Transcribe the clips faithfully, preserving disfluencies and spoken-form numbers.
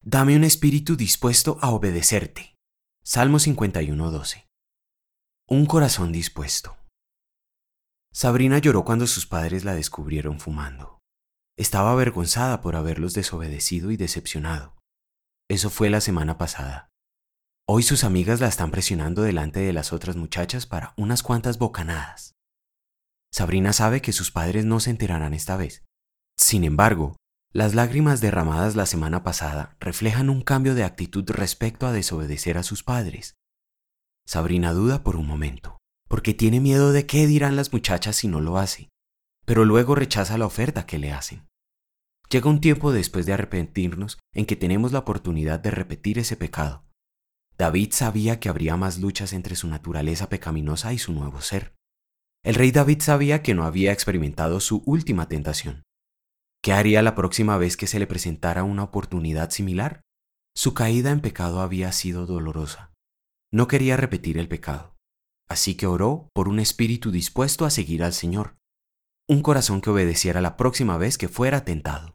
Dame un espíritu dispuesto a obedecerte. Salmo cincuenta y uno, doce. Un corazón dispuesto. Sabrina lloró cuando sus padres la descubrieron fumando. Estaba avergonzada por haberlos desobedecido y decepcionado. Eso fue la semana pasada. Hoy sus amigas la están presionando delante de las otras muchachas para unas cuantas bocanadas. Sabrina sabe que sus padres no se enterarán esta vez. Sin embargo, las lágrimas derramadas la semana pasada reflejan un cambio de actitud respecto a desobedecer a sus padres. Sabrina duda por un momento, porque tiene miedo de qué dirán las muchachas si no lo hace, pero luego rechaza la oferta que le hacen. Llega un tiempo después de arrepentirnos en que tenemos la oportunidad de repetir ese pecado. David sabía que habría más luchas entre su naturaleza pecaminosa y su nuevo ser. El rey David sabía que no había experimentado su última tentación. ¿Qué haría la próxima vez que se le presentara una oportunidad similar? Su caída en pecado había sido dolorosa. No quería repetir el pecado. Así que oró por un espíritu dispuesto a seguir al Señor. Un corazón que obedeciera la próxima vez que fuera tentado.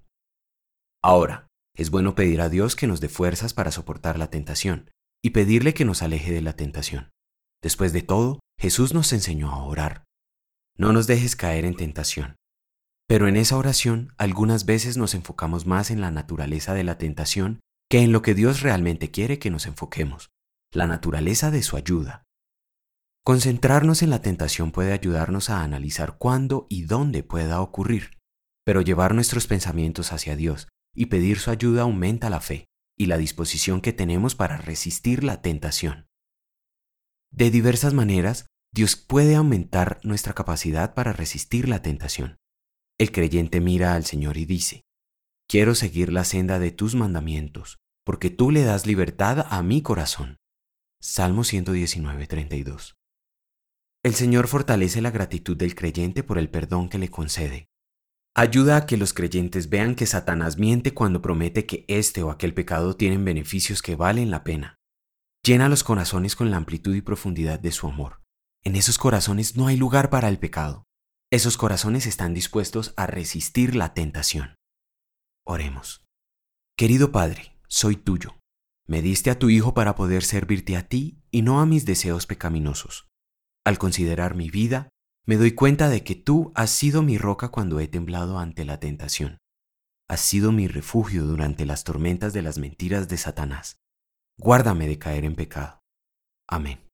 Ahora, es bueno pedir a Dios que nos dé fuerzas para soportar la tentación y pedirle que nos aleje de la tentación. Después de todo, Jesús nos enseñó a orar. No nos dejes caer en tentación. Pero en esa oración, algunas veces nos enfocamos más en la naturaleza de la tentación que en lo que Dios realmente quiere que nos enfoquemos, la naturaleza de su ayuda. Concentrarnos en la tentación puede ayudarnos a analizar cuándo y dónde pueda ocurrir, pero llevar nuestros pensamientos hacia Dios y pedir su ayuda aumenta la fe y la disposición que tenemos para resistir la tentación. De diversas maneras, Dios puede aumentar nuestra capacidad para resistir la tentación. El creyente mira al Señor y dice: quiero seguir la senda de tus mandamientos, porque tú le das libertad a mi corazón. Salmo ciento diecinueve, treinta y dos. El Señor fortalece la gratitud del creyente por el perdón que le concede. Ayuda a que los creyentes vean que Satanás miente cuando promete que este o aquel pecado tienen beneficios que valen la pena. Llena los corazones con la amplitud y profundidad de su amor. En esos corazones no hay lugar para el pecado. Esos corazones están dispuestos a resistir la tentación. Oremos. Querido Padre, soy tuyo. Me diste a tu Hijo para poder servirte a ti y no a mis deseos pecaminosos. Al considerar mi vida, me doy cuenta de que tú has sido mi roca cuando he temblado ante la tentación. Has sido mi refugio durante las tormentas de las mentiras de Satanás. Guárdame de caer en pecado. Amén.